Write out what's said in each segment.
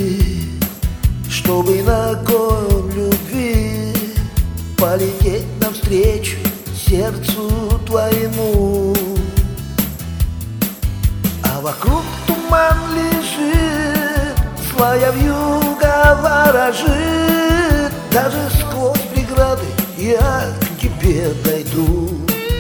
чтобы на конь любви полететь навстречу сердцу твоему. А вокруг туман лежит, злая вьюга ворожит. Даже сквозь преграды я к тебе дойду.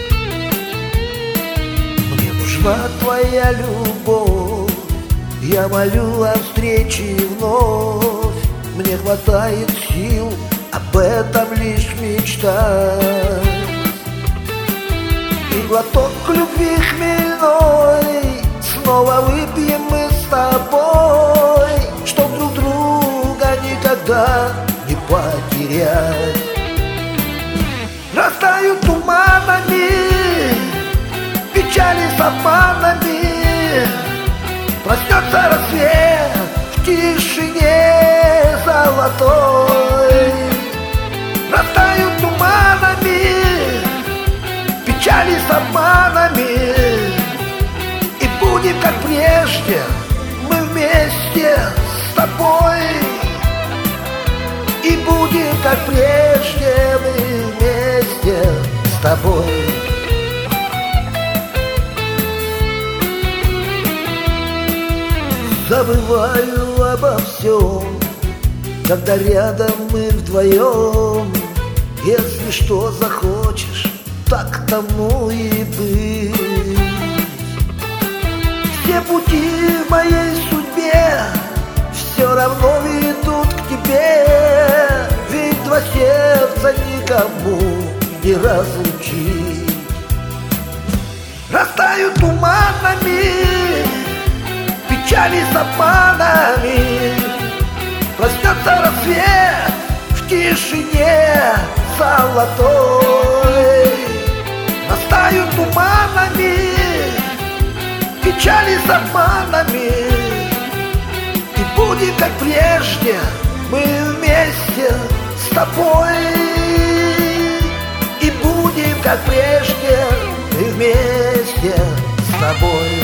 Мне нужна твоя любовь, я молю о встрече вновь. Мне хватает сил об этом лишь мечтать. И глоток любви хмельной снова выпьем мы с тобой, чтоб друг друга никогда не потерять. Растают туманами печали с обманами, проснется рассвет в тишине золотой. Растают туманами печали с обманами, и будем как прежде мы вместе с тобой. И будем как прежде мы вместе с тобой. Забываю обо всем, когда рядом мы вдвоем. Если что захочешь, так тому и быть. Все пути в моей судьбе все равно ведут к тебе, ведь два сердца никому не разлучить. Растают туманами печали с обманами, проснется рассвет в тишине золотой. Растают туманами печали с обманами, и будем как прежде мы вместе с тобой. И будем как прежде мы вместе с тобой.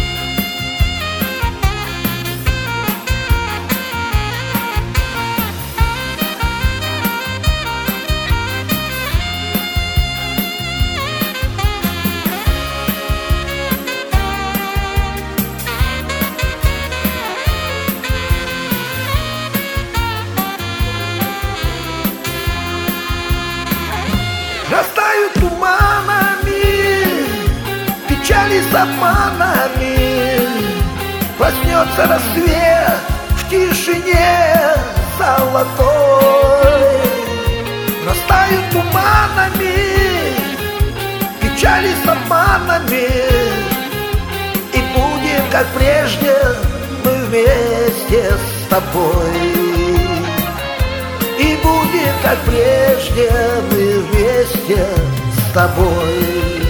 Растают туманами печали с обманами, проснется рассвет в тишине золотой. Растают туманами печали с обманами, и будем как прежде мы вместе с тобой. И будем как прежде мы вместе с тобой.